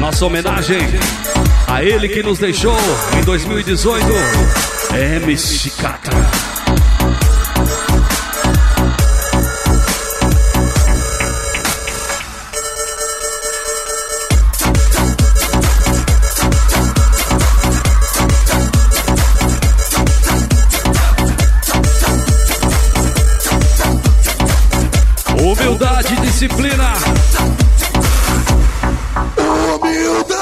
Nossa homenagem a ele que nos deixou em 2018, MC Catra. Humildade e disciplina. Humildade,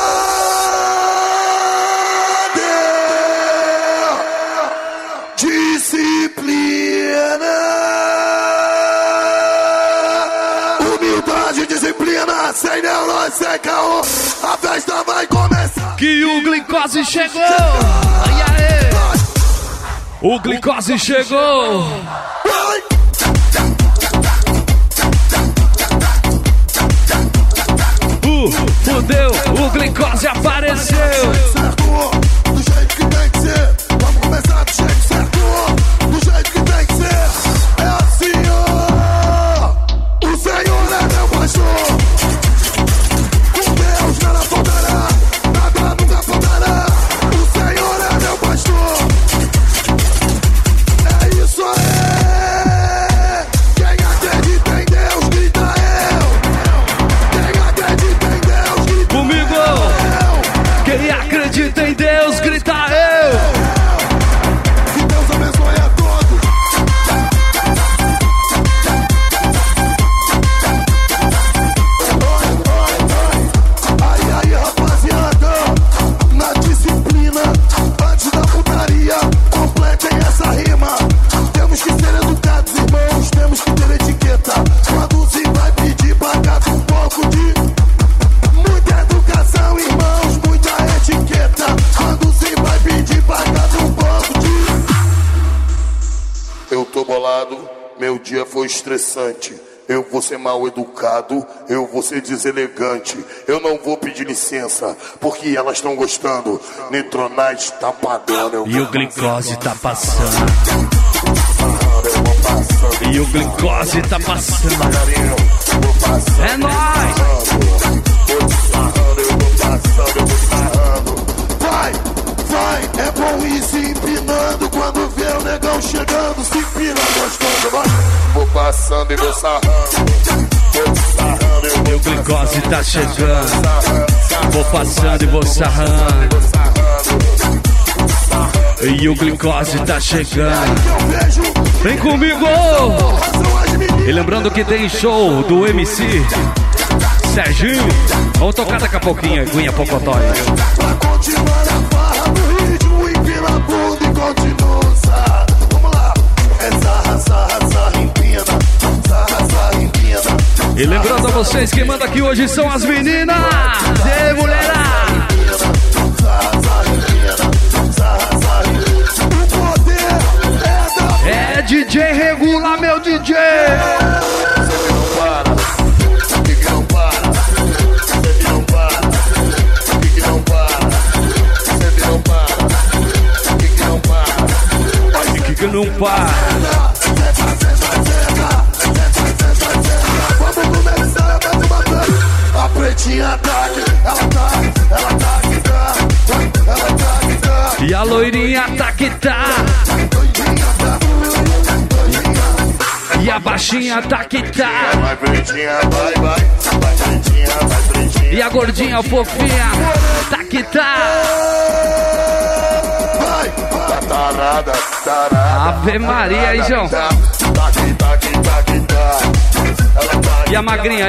disciplina. Humildade e disciplina. Sem neurose, sem caô, a festa vai começar. Que o Glicose chegou. Ai, aê. O Glicose chegou. Fudeu, o Glicose apareceu. Do jeito que tem que ser. Vamos começar do jeito certo. Do jeito que tem que ser. É assim, ó. O Senhor é meu pastor. Com Deus nada faltará. Nada nunca faltará. O Senhor é meu pastor. É isso aí. Quem acredita em Deus, grita eu. Quem acredita em Deus, grita comigo. Quem acredita em Deus, grita eu. Que Deus abençoe a todos. Aí, rapaziada, na disciplina, antes da putaria, completem essa rima. Temos que ser educados, irmãos, temos que ter etiqueta. Quando se vai pedir, pagar um pouco de muita educação, irmãos, muita etiqueta. Quando se vai pedir, pagar um pouco de... Eu tô bolado, meu dia foi estressante. Eu vou ser mal educado, eu vou ser deselegante. Eu não vou pedir licença, porque elas estão gostando. Nitronite tá pagando. E o Glicose tá passando. E o Glicose tá passando. É nóis! Vai, é bom ir se empinando. Quando vê o negão chegando, se empina gostando, vai. Vou passando e vou sarrando. E o Glicose tá chegando. Vou passando e vou sarrando. E o Glicose tá chegando. Vem comigo! E lembrando que tem show do MC Serginho. Vamos tocar daqui a pouquinho, Aguinha Pocotói. Pra continuar a farra no ritmo, empina a bunda e continua. Vamos lá. É sarra, empina. Sarra, empina. E lembrando a vocês, quem manda aqui hoje são as meninas. E mulherada. É DJ Regula, meu DJ. Que não para. A pretinha tá aqui, ela tá. E a loirinha tá que tá. E a baixinha tá que tá. Vai pretinha, vai pretinha, vai pretinha. E a gordinha fofinha tá que tá. Tarada. Ave Maria, aí, João. E a magrinha,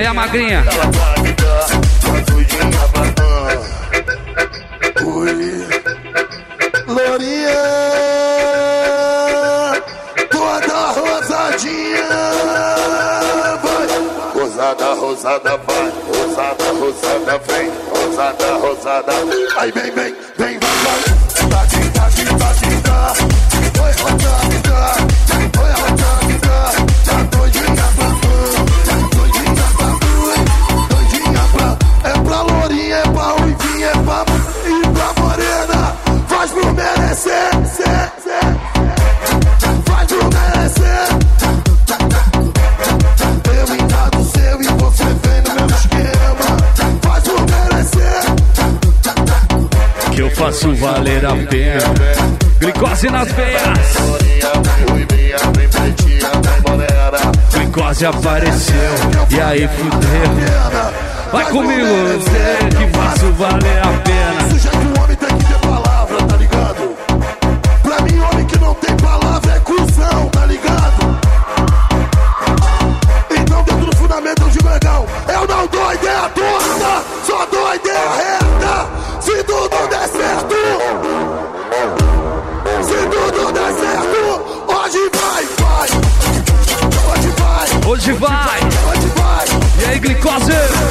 Ui, lourinha, toda rosadinha, vai. Rosada, vai. Rosada, vem. Rosada. Aí vem, vai. Oi, rosada. Tá doidinha pra é pra lourinha, é pra ruivinha, é pra e pra morena. Faz pro merecer, faz pro merecer. Eu entrar do seu e você vem no meu esquema. Faz pro merecer. faço valer a pena. Glicose nas veias. Glicose apareceu, e aí fudeu. Vai comigo, sei que faço valer a pena. Sujeito homem tem que ter palavra, tá ligado? Pra mim, homem que não tem palavra é cuzão, tá ligado? Então, dentro do fundamento, eu digo legal. Eu não dou ideia torta, só dou ideia reta. Se tudo der certo, se tudo der certo, hoje vai, vai. Hoje vai, hoje vai, hoje vai. E aí, Glicose?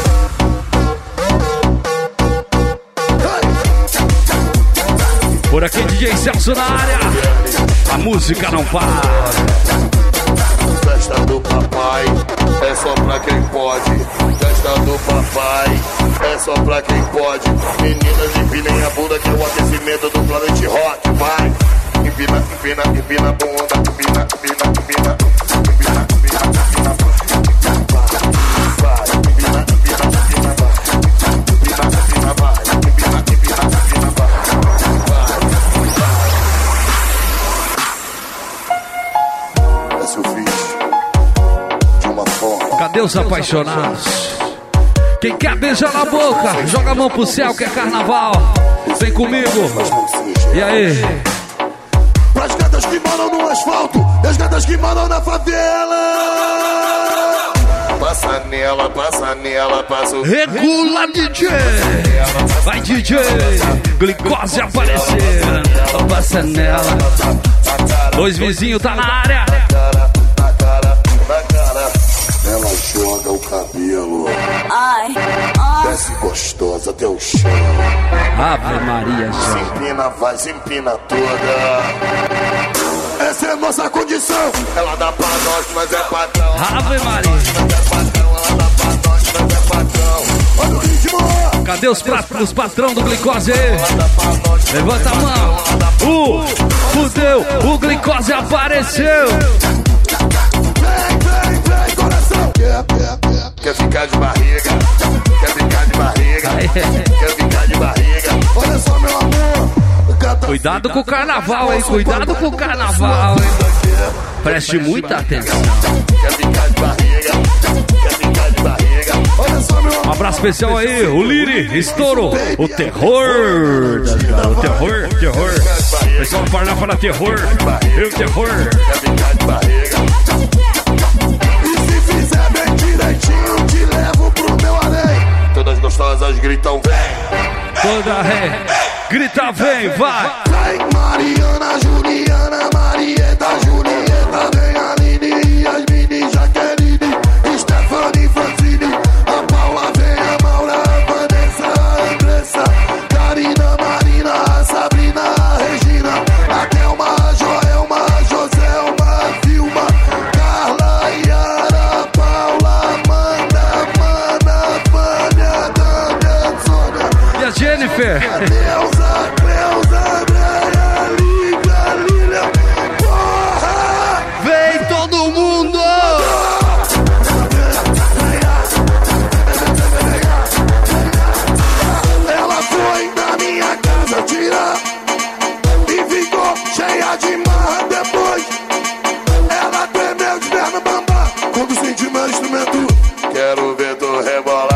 Por aqui, DJ Celso na área. A música não para. Festa do papai é só pra quem pode. Festa do papai é só pra quem pode. Meninas, empinem a bunda que é o aquecimento do Planet Rock. Vai, empina, empina, empina a bunda. Empina, empina, empina, empina, empina, empina. Vai, empina, empina, empina, vai. Empina, empina, vai. Empina, empina, empina, vai. Esse eu fiz de uma forma. Cadê os apaixonados? Quem quer beijar na boca, joga a mão pro céu que é carnaval. Vem comigo. E aí? Pras gatas que moram no asfalto, as gatas que moram na favela. Passa nela, passa o... Regula, DJ. Vai, DJ. Glicose aparecendo. Passa nela. Dois vizinhos tá na área. Na cara. Ela joga o cabelo. Ai. Desce gostosa até o chão. Ave Maria, Se gente. empina, vai, se empina toda. Essa é a nossa condição. Ela dá pra nós, mas é patrão. Ave Maria. Ela dá pra nós, mas é patrão. Olha o ritmo. Cadê os patrão do Glicose? Levanta a mão. Fudeu. O Glicose apareceu. Vem, coração. Quer ficar de barriga? Quer ficar de barriga? Quer ficar de barriga? Olha só, meu amor. Cuidado com o carnaval, hein? Cuidado com o carnaval, hein? Preste muita atenção. Quer ficar de barriga? Quer ficar de barriga? Olha só, meu amor. Um abraço especial aí, o Liri, estouro, o terror. O terror. O pessoal do Paraná fala terror. Eu terror. Quer ficar de barriga? E se fizer bem direitinho, te levo pro meu além. Todas gostosas gritam, vem. Toda ré, grita, vem, vai. Vem Mariana, Juliana, Marieta, Julieta. Vem Aline, Yasmine, Jaqueline, Stephanie, Francine. A Paula, vem a Maura, a Vanessa, a Andressa, Karina, Marina, a Sabrina, a Regina, a Thelma, a Joelma, a Joselma, a Vilma, Carla, Yara, Paula, Amanda, Mana, Vânia, Dana, Sônia. E a Jennifer? Neuza, Cleusa, Andréia, Lívia, Lília, porra! Vem todo mundo! Ela foi na minha casa tirar e ficou cheia de marra depois. Ela tremeu de perna bamba quando senti meu instrumento. Quero ver tu rebolar.